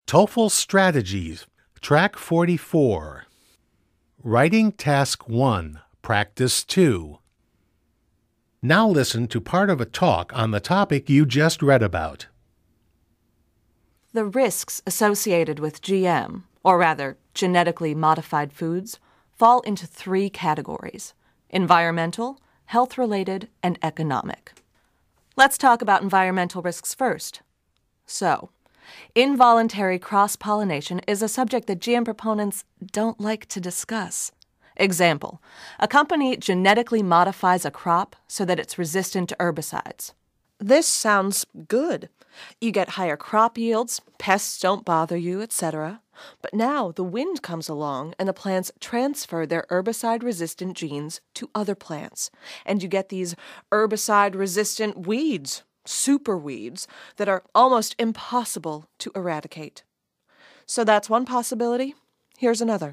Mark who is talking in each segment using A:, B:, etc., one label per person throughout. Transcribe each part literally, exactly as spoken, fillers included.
A: TOEFL Strategies, Track forty-four. Writing Task one, Practice two. Now listen to part of a talk on the topic you just read about.
B: The risks associated with G M, or rather genetically modified foods, fall into three categories: environmental, health-related, and economic. Let's talk about environmental risks first. So, involuntary cross-pollination is a subject that G M proponents don't like to discuss. Example, a company genetically modifies a crop so that it's resistant to herbicides. This sounds good. You get higher crop yields, pests don't bother you, et cetera. But now the wind comes along and the plants transfer their herbicide-resistant genes to other plants, and you get these herbicide-resistant weeds, super weeds, that are almost impossible to eradicate. So that's one possibility. Here's another.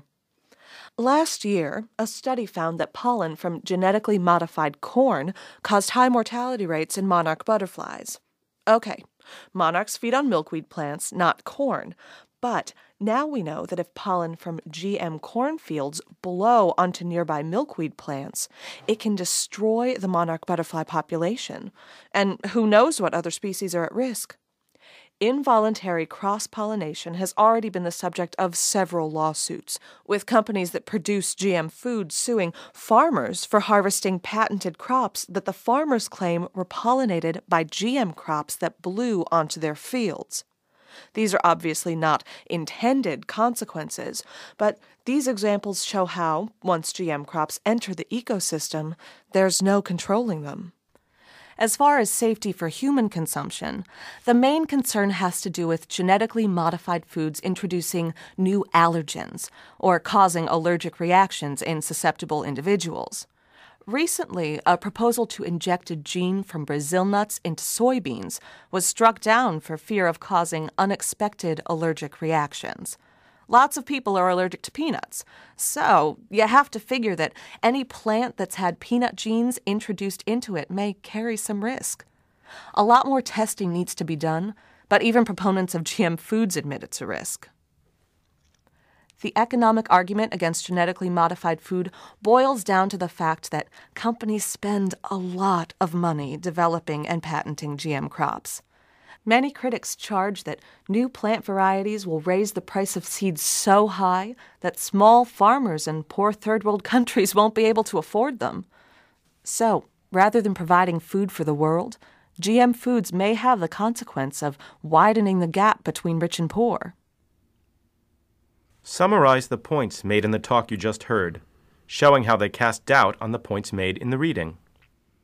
B: Last year, a study found that pollen from genetically modified corn caused high mortality rates in monarch butterflies. Okay, monarchs feed on milkweed plants, not corn, but now we know that if pollen from G M cornfields blow onto nearby milkweed plants, it can destroy the monarch butterfly population, and who knows what other species are at risk. Involuntary cross-pollination has already been the subject of several lawsuits, with companies that produce G M foods suing farmers for harvesting patented crops that the farmers claim were pollinated by G M crops that blew onto their fields. These are obviously not intended consequences, but these examples show how, once G M crops enter the ecosystem, there's no controlling them. As far as safety for human consumption, the main concern has to do with genetically modified foods introducing new allergens or causing allergic reactions in susceptible individuals. Recently, a proposal to inject a gene from Brazil nuts into soybeans was struck down for fear of causing unexpected allergic reactions. Lots of people are allergic to peanuts, so you have to figure that any plant that's had peanut genes introduced into it may carry some risk. A lot more testing needs to be done, but even proponents of G M foods admit it's a risk. The economic argument against genetically modified food boils down to the fact that companies spend a lot of money developing and patenting G M crops. Many critics charge that new plant varieties will raise the price of seeds so high that small farmers in poor third-world countries won't be able to afford them. So, rather than providing food for the world, G M foods may have the consequence of widening the gap between rich and poor.
C: Summarize the points made in the talk you just heard, showing how they cast doubt on the points made in the reading.